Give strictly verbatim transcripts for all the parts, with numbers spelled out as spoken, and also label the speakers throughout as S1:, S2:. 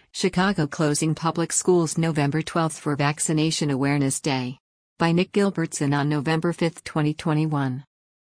S1: Chicago closing public schools November twelfth for Vaccination Awareness Day. By Nick Gilbertson on November fifth, twenty twenty-one.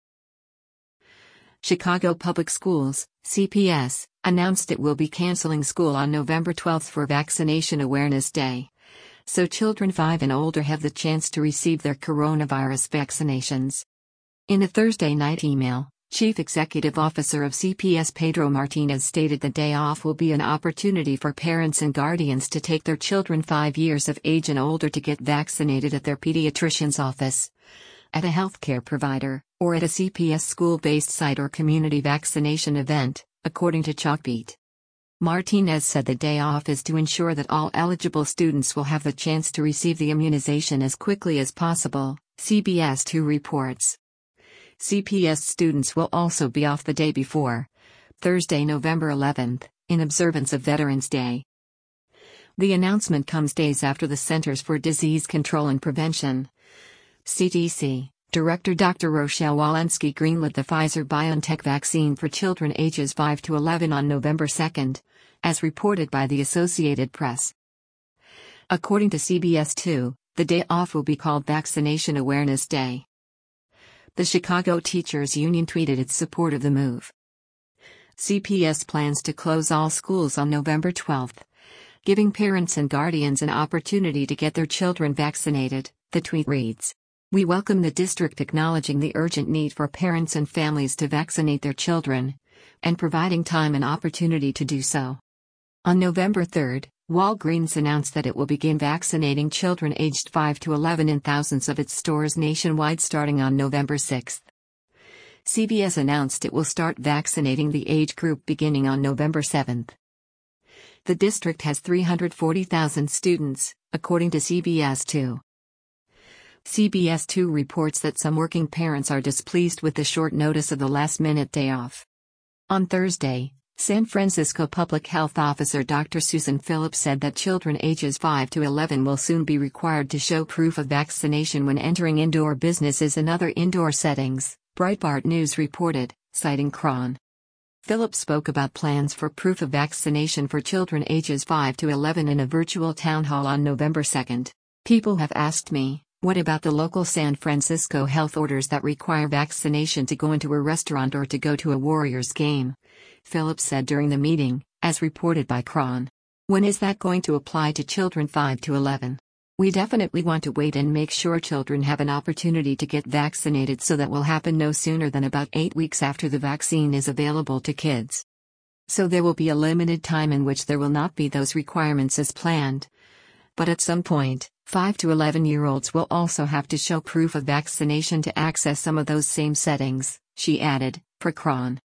S1: Chicago Public Schools, C P S, announced it will be canceling school on November twelfth for Vaccination Awareness Day, so children five and older have the chance to receive their coronavirus vaccinations. In a Thursday night email, Chief Executive Officer of C P S Pedro Martinez stated the day off will be an opportunity for parents and guardians to take their children five years of age and older to get vaccinated at their pediatrician's office, at a healthcare provider, or at a C P S school-based site or community vaccination event, according to Chalkbeat. Martinez said the day off is to ensure that all eligible students will have the chance to receive the immunization as quickly as possible, C B S two reports. C P S students will also be off the day before, Thursday, November eleventh, in observance of Veterans Day. The announcement comes days after the Centers for Disease Control and Prevention, C D C, Director Doctor Rochelle Walensky greenlit the Pfizer-BioNTech vaccine for children ages five to eleven on November second, as reported by the Associated Press. According to C B S two, the day off will be called Vaccination Awareness Day. The Chicago Teachers Union tweeted its support of the move. C P S plans to close all schools on November twelfth, giving parents and guardians an opportunity to get their children vaccinated, the tweet reads. We welcome the district acknowledging the urgent need for parents and families to vaccinate their children, and providing time and opportunity to do so. On November third, Walgreens announced that it will begin vaccinating children aged five to eleven in thousands of its stores nationwide starting on November sixth. C V S announced it will start vaccinating the age group beginning on November seventh. The district has three hundred forty thousand students, according to C B S two. C B S two reports that some working parents are displeased with the short notice of the last-minute day off. On Thursday, San Francisco Public Health Officer Doctor Susan Phillips said that children ages five to eleven will soon be required to show proof of vaccination when entering indoor businesses and other indoor settings, Breitbart News reported, citing Chron. Phillips spoke about plans for proof of vaccination for children ages five to eleven in a virtual town hall on November second. People have asked me, what about the local San Francisco health orders that require vaccination to go into a restaurant or to go to a Warriors game? Phillips said during the meeting, as reported by Chron. When is that going to apply to children five to eleven? We definitely want to wait and make sure children have an opportunity to get vaccinated, so that will happen no sooner than about eight weeks after the vaccine is available to kids. So there will be a limited time in which there will not be those requirements as planned. But at some point, five to eleven-year-olds will also have to show proof of vaccination to access some of those same settings, she added, per Chron.